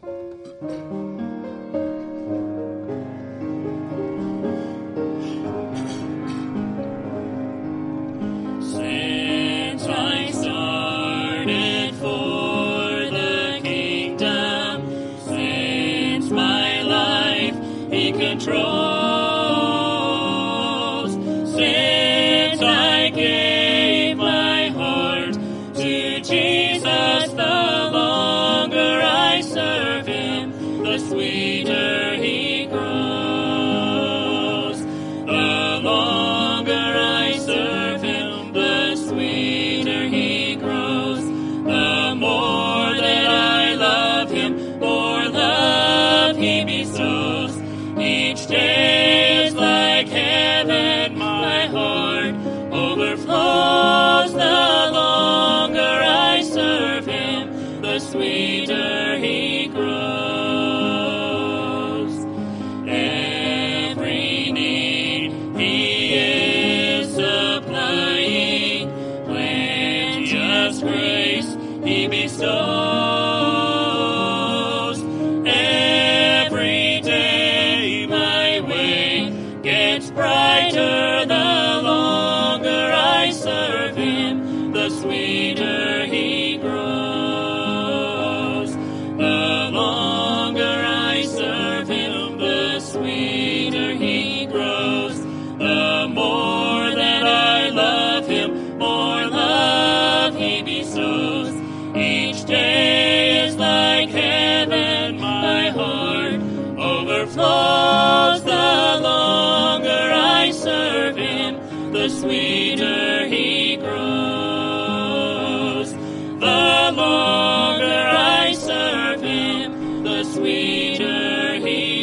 Since I started for the kingdom, since my life He controls, since I gave my heart to Jesus, the longer I serve Him, the sweeter He grows. The longer I serve Him, the sweeter He grows. The more that I love Him, more love He bestows. Each day is like heaven, my heart overflows. The longer I serve Him, the sweeter He grows. Every need He is supplying, plenteous grace He bestows. Every day my way gets brighter, the longer I serve Him, the sweeter He grows. The longer I serve Him, the sweeter He grows. The more that I love Him, more love He bestows. Each day is like heaven, my heart overflows. The longer I serve Him, the sweeter He grows. The longer I serve Him, the sweeter He